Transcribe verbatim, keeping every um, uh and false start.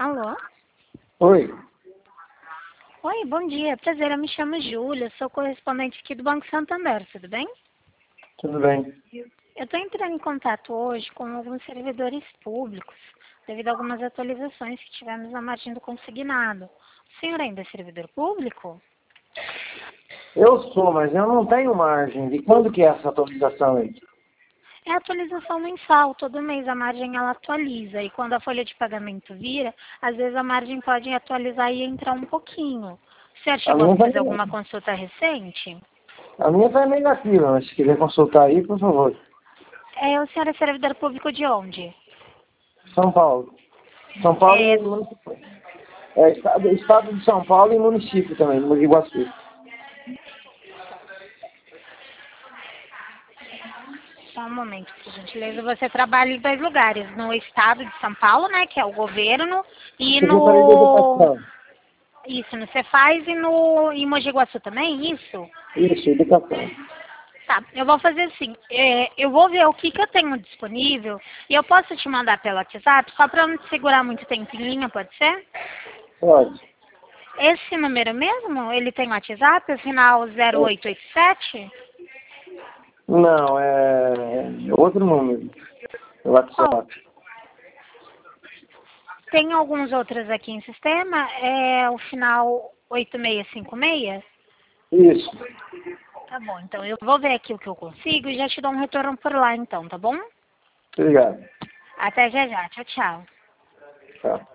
Alô? Oi, Oi, bom dia. Prazer, eu me chamo Júlia, sou correspondente aqui do Banco Santander, tudo bem? tudo bem? Eu estou entrando em contato hoje com alguns servidores públicos, devido a algumas atualizações que tivemos na margem do consignado. O senhor ainda é servidor público? Eu sou, mas eu não tenho margem. De quando que é essa atualização aí? É atualização mensal, todo mês a margem ela atualiza, e quando a folha de pagamento vira, às vezes a margem pode atualizar e entrar um pouquinho. O senhor A chegou a minha fazer vai, alguma consulta recente? a minha vai negativa, mas se quiser consultar aí, por favor. É, o senhor é servidor público de onde? São Paulo. São Paulo É, e município. É, estado, estado de São Paulo e município também, no Mogi Guaçu. Só um momento, por gentileza. Você trabalha em dois lugares, no estado de São Paulo, né, que é o governo, e Secretaria de no... Educação. Isso, no Cefaz e no em Mogi Guaçu também, isso? Isso, educação. Tá, eu vou fazer assim, é, eu vou ver o que, que eu tenho disponível e eu posso te mandar pelo WhatsApp, só para não te segurar muito tempo em linha, pode ser? Pode. Esse número mesmo, ele tem WhatsApp, o final zero É, oito oito sete? não, é outro número. Qual? WhatsApp. Tem alguns outros aqui em sistema, é o final oito seis cinco seis? Isso. Tá bom, então eu vou ver aqui o que eu consigo e já te dou um retorno por lá então, tá bom? Obrigado. Até já já, tchau, tchau. Tchau.